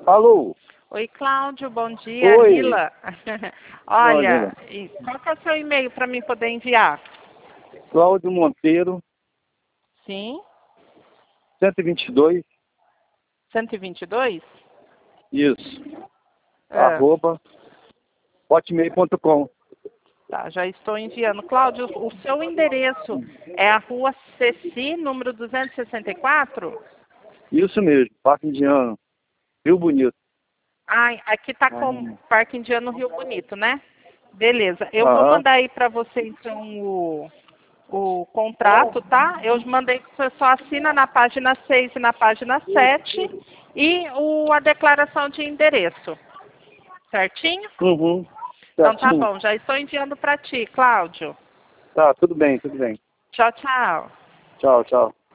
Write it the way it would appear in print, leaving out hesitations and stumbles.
Alô? Oi, Cláudio, bom dia. Oi. Rila. Olha, qual que é o seu e-mail para mim poder enviar? Cláudio Monteiro, Sim, 122, 122? isso, Ah, @hotmail.com. tá, já estou enviando. Cláudio, o seu endereço é a rua Ceci, número 264? Isso mesmo, Parque Indiano, Rio Bonito. Ai, aqui tá com Parque Indiano Rio Bonito, né? Beleza, eu vou Aham, mandar aí para você então o contrato, tá? Eu mandei que você só assina na página 6 e na página 7 e a declaração de endereço, certinho? uhum, Então tá certinho. bom, já estou enviando para ti, Cláudio. Tá, tudo bem, tudo bem. Tchau, tchau. Tchau, tchau.